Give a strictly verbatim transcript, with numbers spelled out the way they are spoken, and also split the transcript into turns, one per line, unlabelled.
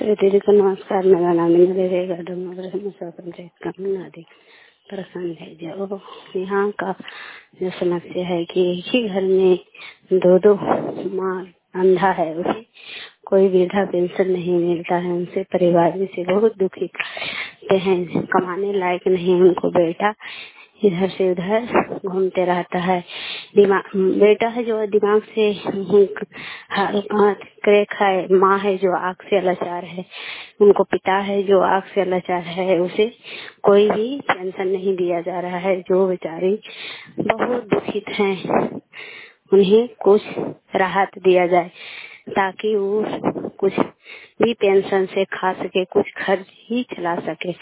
दीदी को नमस्कार। मेरा नाम इंद्र रहेगा। पंचायत का मुनादी प्रसन्न है। जो यहाँ का जो समस्या है कि एक ही घर में दो दो माँ अंधा है, उसे कोई वृद्धा पेंशन नहीं मिलता है। उनसे परिवार में से बहुत दुखी रहते हैं। कमाने लायक नहीं उनको बेटा, इधर से उधर घूमते रहता है। दिमाग बेटा है जो दिमाग से क्रैक है। माँ है जो आँख से लाचार है। उनको पिता है जो आँख से लाचार है। उसे कोई भी पेंशन नहीं दिया जा रहा है। जो बेचारी बहुत दुखित हैं, उन्हें कुछ राहत दिया जाए ताकि वो कुछ भी पेंशन से खा सके, कुछ खर्च ही चला सके।